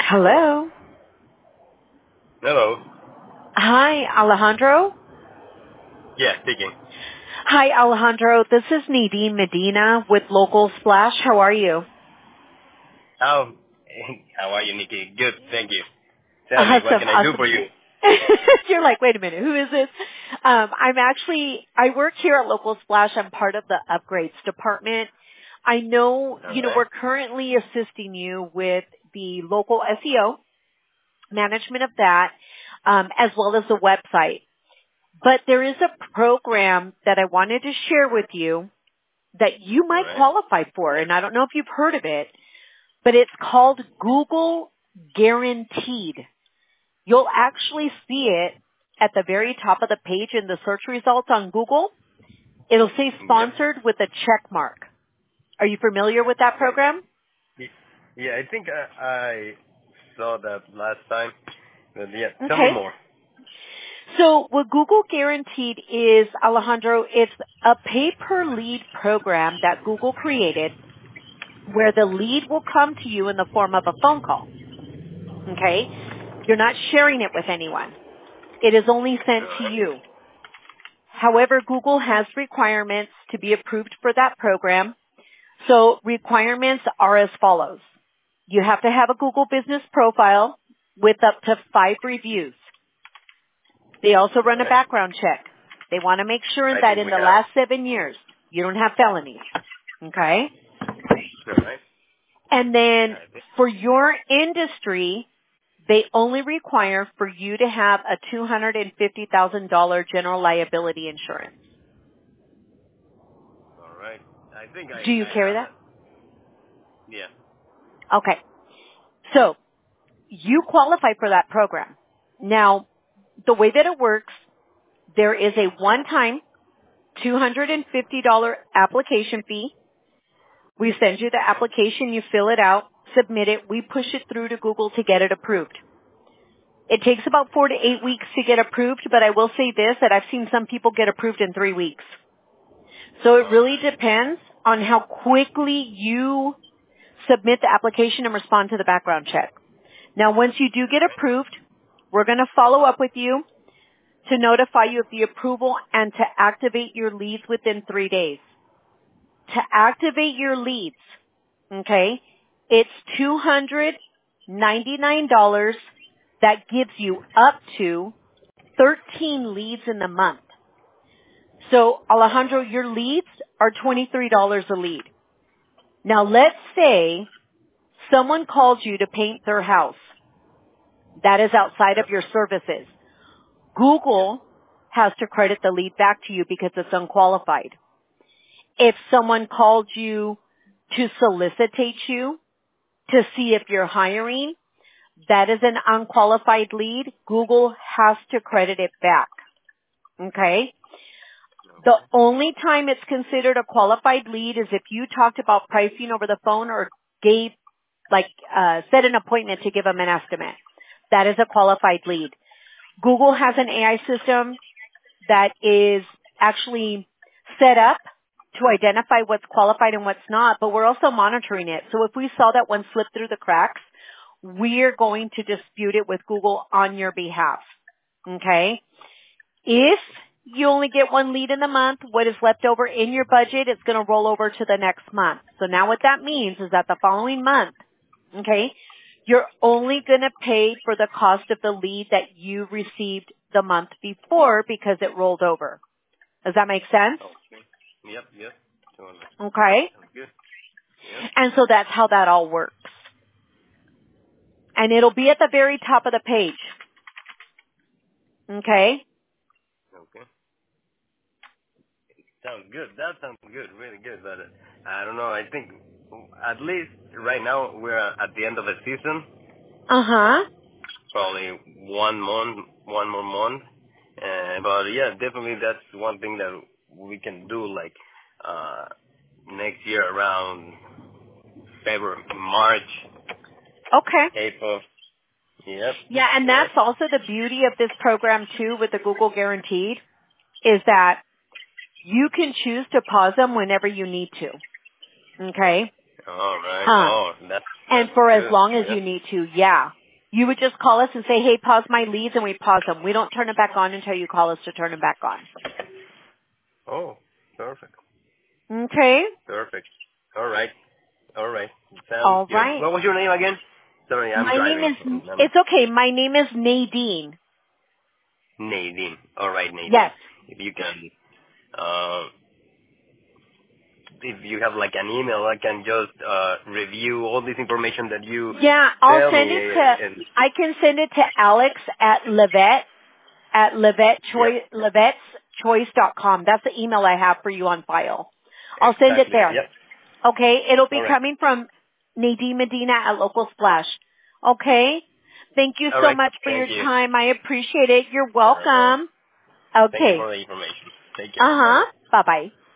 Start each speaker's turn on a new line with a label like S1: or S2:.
S1: Hello.
S2: Hello.
S1: Hi, Alejandro.
S2: Yeah, speaking.
S1: Hi, Alejandro. This is Nadine Medina with Local Splash. How are you?
S2: How how are you, Nikki? Good, thank you. Tell me, what
S1: Awesome,
S2: can I do
S1: awesome.
S2: for you?
S1: You're like, wait a minute, who is this? I work here at Local Splash. I'm part of the upgrades department. I know,
S2: All right.
S1: we're currently assisting you with the local SEO, management of that, as well as the website. But there is a program that I wanted to share with you that you
S2: All
S1: might
S2: right.
S1: qualify for, and I don't know if you've heard of it, but it's called Google Guaranteed. You'll actually see it at the very top of the page in the search results on Google. It'll say
S2: Yep.
S1: sponsored with a check mark. Are you familiar with that program?
S2: Y- Yeah, I think I saw that last time. But yeah, tell me
S1: Okay.
S2: more.
S1: So what Google Guaranteed is, Alejandro, it's a pay-per-lead program that Google created where the lead will come to you in the form of a phone call. Okay? You're not sharing it with anyone. It is only
S2: All
S1: sent to
S2: right.
S1: you. However, Google has requirements to be approved for that program. So requirements are as follows. You have to have a Google business profile with up to 5 reviews. They also
S2: All
S1: run a
S2: right.
S1: background check. They want to make sure
S2: I
S1: that
S2: think
S1: in
S2: we
S1: the
S2: have.
S1: last 7 years you don't have felonies. Okay?
S2: All right.
S1: And then
S2: I think.
S1: for your industry, they only require for you to have a $250,000 general liability insurance.
S2: All right. I think
S1: Do you
S2: I
S1: carry
S2: have
S1: that?
S2: that. Yeah.
S1: Okay. So you qualify for that program. Now, the way that it works, there is a one-time $250 application fee. We send you the application, you fill it out, submit it, we push it through to Google to get it approved. It takes about 4 to 8 weeks to get approved, but I will say this, that I've seen some people get approved in 3 weeks. So it
S2: All
S1: really
S2: right.
S1: depends on how quickly you submit the application and respond to the background check. Now, once you do
S2: All
S1: get
S2: right.
S1: approved, we're going to follow up with you to notify you of the approval and to activate your leads within 3 days. To activate your leads, okay, it's $299 that gives you up to 13 leads in the month. So, Alejandro, your leads are $23 a lead. Now, let's say someone called you to paint their house. That is outside of
S2: Yep.
S1: your services.
S2: Yep.
S1: Google has to credit the lead back to you because it's unqualified. If someone called you to solicitate you to see if you're hiring, that is an unqualified lead. Google has to credit it back. Okay? The
S2: Okay.
S1: only time it's considered a qualified lead is if you talked about pricing over the phone or gave, set an appointment to give them an estimate. That is a qualified lead. Google has an AI system that is actually set up to identify what's qualified and what's not, but we're also monitoring it. So if we saw that one slip through the cracks, we're going to dispute it with Google on your behalf. Okay? If you only get one lead in the month, what is left over in your budget is going to roll over to the next month. So now what that means is that the following month, okay, you're only going to pay for the cost of the lead that you received the month before because it rolled over. Does that make sense?
S2: Okay. Yep. Yep. Totally.
S1: Okay.
S2: Sounds good. Yep.
S1: And so that's how that all works. And it'll be at the very top of the page. Okay.
S2: Okay. Sounds good. That sounds good. Really good. But I don't know. I think at least right now we're at the end of the season.
S1: Uh-huh.
S2: Probably one more month. But yeah, definitely that's one thing that we can do like next year around February, March,
S1: Okay.
S2: April. Yep.
S1: Yeah, and
S2: Yep.
S1: that's also the beauty of this program too with the Google Guaranteed is that you can choose to pause them whenever you need to. Okay?
S2: All right.
S1: Um,
S2: Oh,
S1: and
S2: that's
S1: for as
S2: good.
S1: long as
S2: Yep.
S1: you need to, yeah. You would just call us and say, hey, pause my leads, and we pause them. We don't turn it back on until you call us to turn it back on.
S2: Oh, perfect.
S1: Okay?
S2: Perfect. All right. Sounds
S1: All
S2: good.
S1: right.
S2: What was your name again? Sorry, I'm
S1: My name
S2: driving.
S1: is, it's okay. My name is Nadine.
S2: Nadine. All right, Nadine.
S1: Yes.
S2: If you can, if you have like an email, I can just review all this information that you
S1: I'll
S2: tell
S1: send
S2: me.
S1: it to, I can send it to Alex at LevetteChoice.com. That's the email I have for you on file. I'll send it there.
S2: Yep.
S1: Okay? It'll be
S2: All right.
S1: coming from Nadine Medina at Local Splash. Okay? Thank you
S2: All
S1: so
S2: right.
S1: much for
S2: Thank
S1: your
S2: you.
S1: time. I appreciate it. You're welcome.
S2: Thank you
S1: Okay.
S2: for the information. Take care.
S1: Bye-bye.